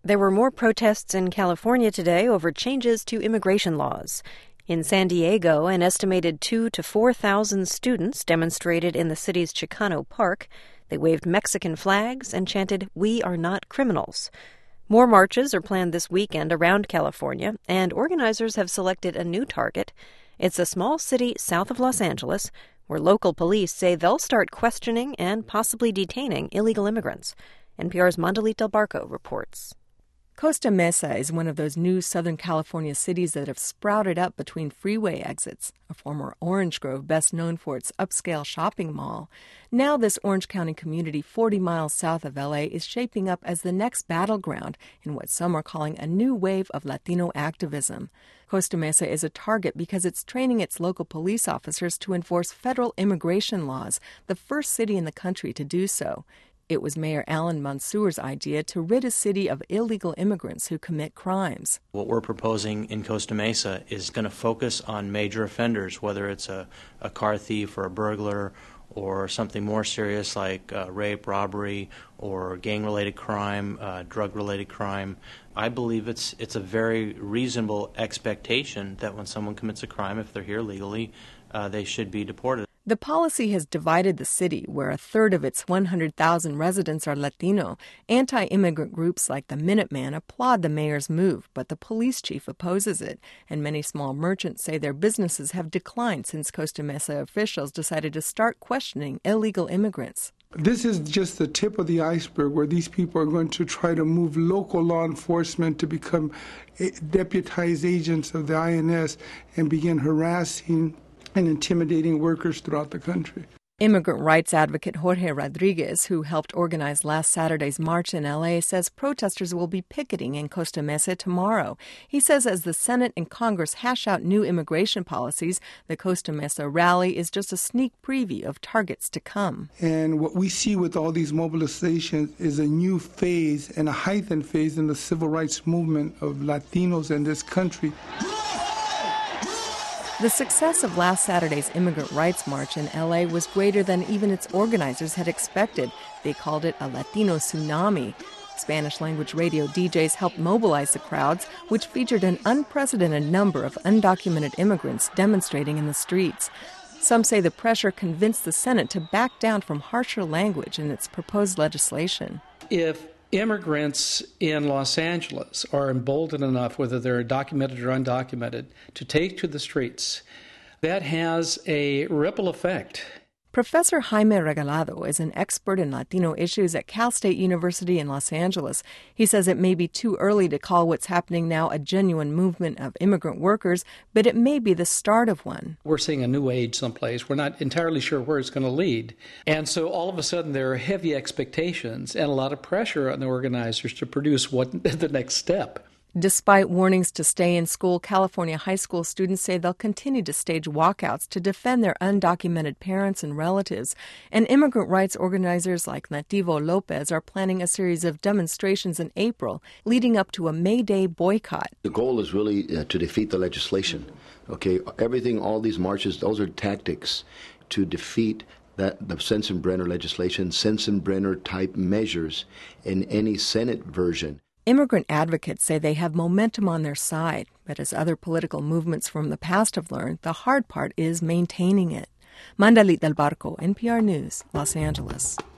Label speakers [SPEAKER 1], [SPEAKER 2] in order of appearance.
[SPEAKER 1] There were more protests in California today over changes to immigration laws. In San Diego, an estimated 2,000 to 4,000 students demonstrated in the city's Chicano Park. They waved Mexican flags and chanted, "We are not criminals." More marches are planned this weekend around California, and organizers have selected a new target. It's a small city south of Los Angeles, where local police say they'll start questioning and possibly detaining illegal immigrants. NPR's Mandalit Del Barco reports.
[SPEAKER 2] Costa Mesa is one of those new Southern California cities that have sprouted up between freeway exits, a former Orange Grove best known for its upscale shopping mall. Now this Orange County community 40 miles south of L.A. is shaping up as the next battleground in what some are calling a new wave of Latino activism. Costa Mesa is a target because it's training its local police officers to enforce federal immigration laws, the first city in the country to do so. It was Mayor Alan Mansour's idea to rid a city of illegal immigrants who commit crimes.
[SPEAKER 3] What we're proposing in Costa Mesa is going to focus on major offenders, whether it's a car thief or a burglar or something more serious like rape, robbery, or gang-related crime, drug-related crime. I believe it's a very reasonable expectation that when someone commits a crime, if they're here legally, they should be deported.
[SPEAKER 2] The policy has divided the city, where a third of its 100,000 residents are Latino. Anti-immigrant groups like the Minuteman applaud the mayor's move, but the police chief opposes it, and many small merchants say their businesses have declined since Costa Mesa officials decided to start questioning illegal immigrants.
[SPEAKER 4] This is just the tip of the iceberg where these people are going to try to move local law enforcement to become deputized agents of the INS and begin harassing and intimidating workers throughout the country.
[SPEAKER 2] Immigrant rights advocate Jorge Rodriguez, who helped organize last Saturday's march in L.A., says protesters will be picketing in Costa Mesa tomorrow. He says as the Senate and Congress hash out new immigration policies, the Costa Mesa rally is just a sneak preview of targets to come.
[SPEAKER 4] And what we see with all these mobilizations is a new phase and a heightened phase in the civil rights movement of Latinos in this country.
[SPEAKER 2] The success of last Saturday's Immigrant Rights March in L.A. was greater than even its organizers had expected. They called it a Latino tsunami. Spanish-language radio DJs helped mobilize the crowds, which featured an unprecedented number of undocumented immigrants demonstrating in the streets. Some say the pressure convinced the Senate to back down from harsher language in its proposed legislation.
[SPEAKER 5] If immigrants in Los Angeles are emboldened enough, whether they're documented or undocumented, to take to the streets, that has a ripple effect.
[SPEAKER 2] Professor Jaime Regalado is an expert in Latino issues at Cal State University in Los Angeles. He says it may be too early to call what's happening now a genuine movement of immigrant workers, but it may be the start of one.
[SPEAKER 5] We're seeing a new age someplace. We're not entirely sure where it's going to lead. And so all of a sudden there are heavy expectations and a lot of pressure on the organizers to produce what the next step.
[SPEAKER 2] Despite warnings to stay in school, California high school students say they'll continue to stage walkouts to defend their undocumented parents and relatives. And immigrant rights organizers like Nativo Lopez are planning a series of demonstrations in April, leading up to a May Day boycott.
[SPEAKER 6] The goal is really to defeat the legislation. Okay, everything, all these marches, those are tactics to defeat the Sensenbrenner legislation, Sensenbrenner type measures in any Senate version.
[SPEAKER 2] Immigrant advocates say they have momentum on their side, but as other political movements from the past have learned, the hard part is maintaining it. Mandalit Del Barco, NPR News, Los Angeles.